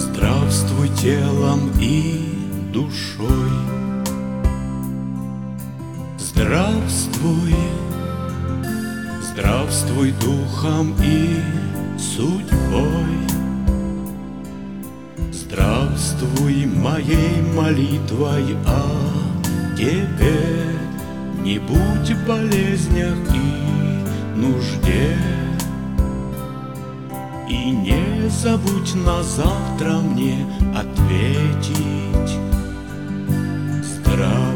Здравствуй телом и душой, здравствуй, здравствуй духом и судьбой. Здравствуй моей молитвой о тебе, не будь в болезнях и нужде. И не забудь на завтра мне ответить. Здравствуй.